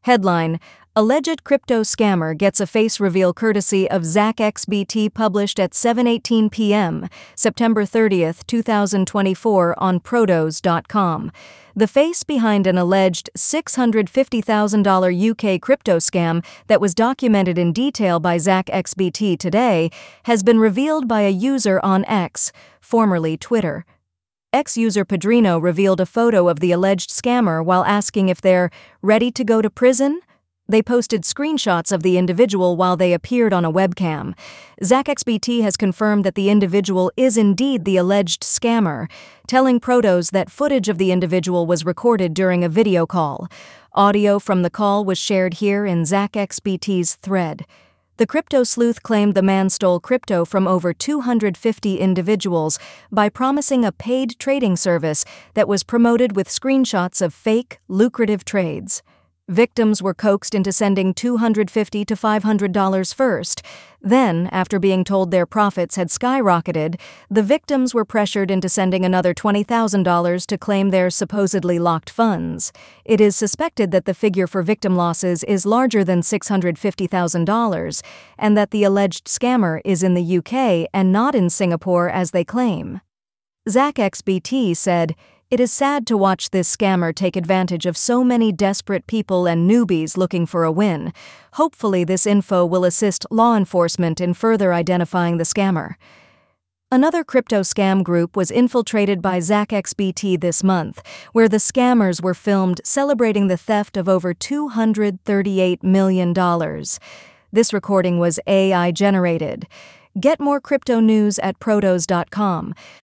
Headline: Alleged crypto scammer gets a face reveal courtesy of ZachXBT, published at 7:18 p.m., September 30th, 2024 on Protos.com. The face behind an alleged $650,000 UK crypto scam that was documented in detail by ZachXBT today has been revealed by a user on X, formerly Twitter. Ex-user Padrino revealed a photo of the alleged scammer while asking if they're ready to go to prison. They posted screenshots of the individual while they appeared on a webcam. ZachXBT has confirmed that the individual is indeed the alleged scammer, telling Protos that footage of the individual was recorded during a video call. Audio from the call was shared here in ZachXBT's thread. The crypto sleuth claimed the man stole crypto from over 250 individuals by promising a paid trading service that was promoted with screenshots of fake, lucrative trades. Victims were coaxed into sending $250 to $500 first. Then, after being told their profits had skyrocketed, the victims were pressured into sending another $20,000 to claim their supposedly locked funds. It is suspected that the figure for victim losses is larger than $650,000, and that the alleged scammer is in the UK and not in Singapore as they claim. ZachXBT said, "It is sad to watch this scammer take advantage of so many desperate people and newbies looking for a win. Hopefully this info will assist law enforcement in further identifying the scammer." Another crypto scam group was infiltrated by ZachXBT this month, where the scammers were filmed celebrating the theft of over $238 million. This recording was AI-generated. Get more crypto news at Protos.com.